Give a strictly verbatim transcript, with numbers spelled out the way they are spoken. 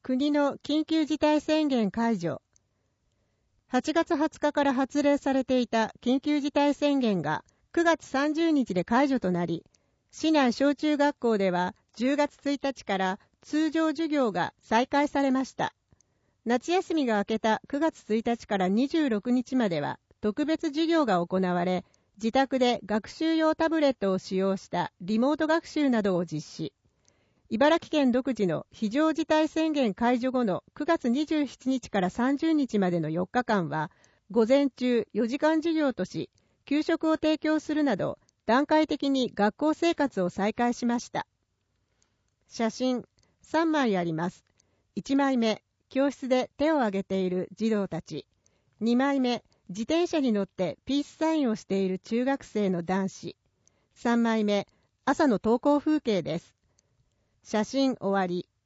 国の緊急事態宣言解除。はちがつはつかから発令されていた緊急事態宣言がくがつさんじゅうにちで解除となり、市内小中学校ではじゅうがつついたちから通常授業が再開されました。夏休みが明けたくがつついたちからにじゅうろくにちまでは特別授業が行われ、自宅で学習用タブレットを使用したリモート学習などを実施。茨城県独自の非常事態宣言解除後のくがつにじゅうしちにちからさんじゅうにちまでのよっかかんは、午前中よじかん授業とし、給食を提供するなど、段階的に学校生活を再開しました。写真さんまいあります。いちまいめ、教室で手を挙げている児童たち。にまいめ、自転車に乗ってピースサインをしている中学生の男子。さんまいめ、朝の登校風景です。写真終わり。